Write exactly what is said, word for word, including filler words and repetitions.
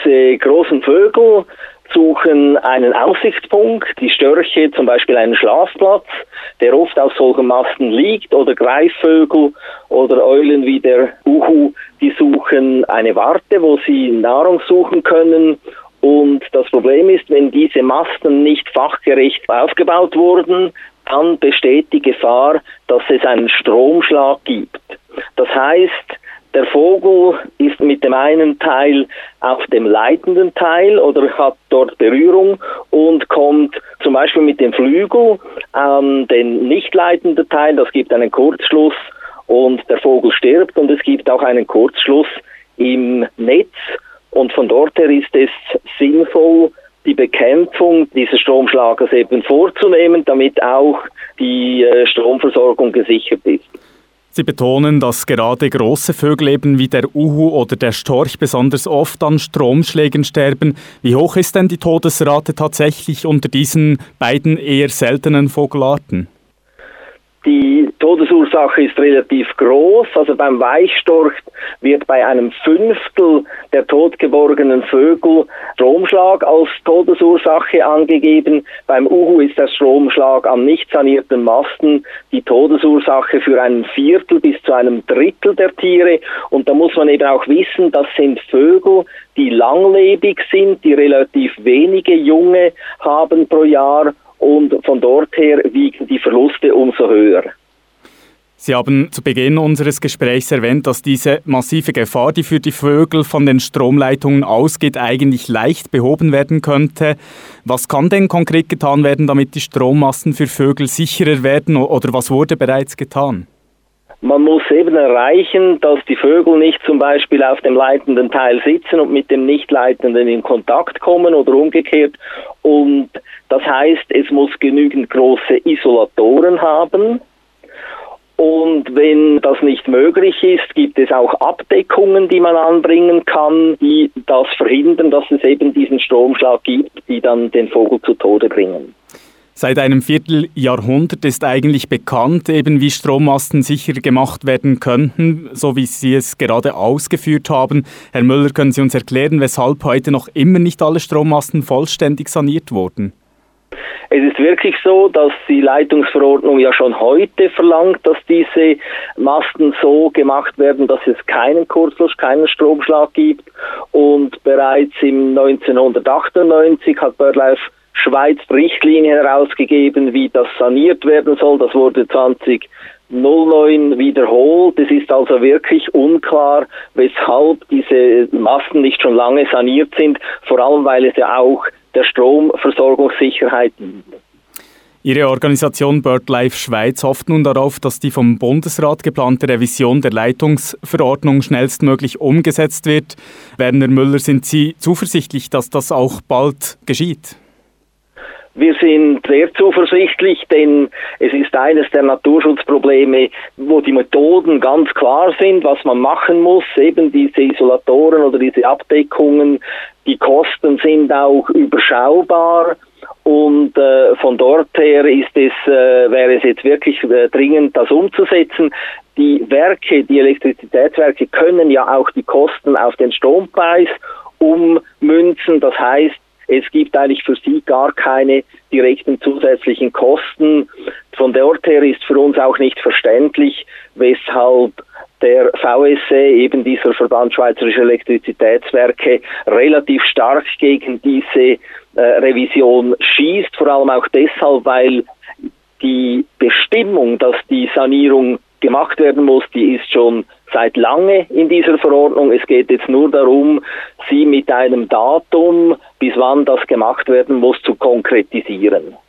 Diese großen Vögel suchen einen Aussichtspunkt, die Störche zum Beispiel einen Schlafplatz, der oft auf solchen Masten liegt, oder Greifvögel oder Eulen wie der Uhu, die suchen eine Warte, wo sie Nahrung suchen können. Und das Problem ist, wenn diese Masten nicht fachgerecht aufgebaut wurden, dann besteht die Gefahr, dass es einen Stromschlag gibt. Das heißt, der Vogel ist mit dem einen Teil auf dem leitenden Teil oder hat dort Berührung und kommt zum Beispiel mit dem Flügel an den nicht leitenden Teil. Das gibt einen Kurzschluss und der Vogel stirbt, und es gibt auch einen Kurzschluss im Netz. Und von dort her ist es sinnvoll, die Bekämpfung dieses Stromschlagers eben vorzunehmen, damit auch die Stromversorgung gesichert ist. Sie betonen, dass gerade große Vögel eben wie der Uhu oder der Storch besonders oft an Stromschlägen sterben. Wie hoch ist denn die Todesrate tatsächlich unter diesen beiden eher seltenen Vogelarten? Die Todesursache ist relativ groß. Also beim Weichstorch wird bei einem Fünftel der totgeborgenen Vögel Stromschlag als Todesursache angegeben. Beim Uhu ist der Stromschlag an nicht sanierten Masten die Todesursache für ein Viertel bis zu einem Drittel der Tiere. Und da muss man eben auch wissen, das sind Vögel, die langlebig sind, die relativ wenige Junge haben pro Jahr. Und von dort her wiegen die Verluste umso höher. Sie haben zu Beginn unseres Gesprächs erwähnt, dass diese massive Gefahr, die für die Vögel von den Stromleitungen ausgeht, eigentlich leicht behoben werden könnte. Was kann denn konkret getan werden, damit die Strommasten für Vögel sicherer werden, oder was wurde bereits getan? Man muss eben erreichen, dass die Vögel nicht zum Beispiel auf dem leitenden Teil sitzen und mit dem Nicht-Leitenden in Kontakt kommen oder umgekehrt. Und das heißt, es muss genügend große Isolatoren haben. Und wenn das nicht möglich ist, gibt es auch Abdeckungen, die man anbringen kann, die das verhindern, dass es eben diesen Stromschlag gibt, die dann den Vogel zu Tode bringen. Seit einem Vierteljahrhundert ist eigentlich bekannt, eben wie Strommasten sicher gemacht werden könnten, so wie Sie es gerade ausgeführt haben. Herr Müller, können Sie uns erklären, weshalb heute noch immer nicht alle Strommasten vollständig saniert wurden? Es ist wirklich so, dass die Leitungsverordnung ja schon heute verlangt, dass diese Masten so gemacht werden, dass es keinen Kurzschluss, keinen Stromschlag gibt. Und bereits im neunzehnhundertachtundneunzig hat BirdLife Schweiz Richtlinien herausgegeben, wie das saniert werden soll. Das wurde zwanzig null neun wiederholt. Es ist also wirklich unklar, weshalb diese Masten nicht schon lange saniert sind, vor allem weil es ja auch der Stromversorgungssicherheit dient. Ihre Organisation BirdLife Schweiz hofft nun darauf, dass die vom Bundesrat geplante Revision der Leitungsverordnung schnellstmöglich umgesetzt wird. Werner Müller, sind Sie zuversichtlich, dass das auch bald geschieht? Wir sind sehr zuversichtlich, denn es ist eines der Naturschutzprobleme, wo die Methoden ganz klar sind, was man machen muss, eben diese Isolatoren oder diese Abdeckungen. Die Kosten sind auch überschaubar, und äh, von dort her ist es, äh, wäre es jetzt wirklich äh, dringend, das umzusetzen. Die Werke, die Elektrizitätswerke können ja auch die Kosten auf den Strompreis ummünzen. Das heißt, es gibt eigentlich für sie gar keine direkten zusätzlichen Kosten. Von dort her ist für uns auch nicht verständlich, weshalb der V S E, eben dieser Verband Schweizerischer Elektrizitätswerke, relativ stark gegen diese äh, Revision schießt. Vor allem auch deshalb, weil die Bestimmung, dass die Sanierung gemacht werden muss, die ist schon seit lange in dieser Verordnung. Es geht jetzt nur darum, sie mit einem Datum, bis wann das gemacht werden muss, zu konkretisieren.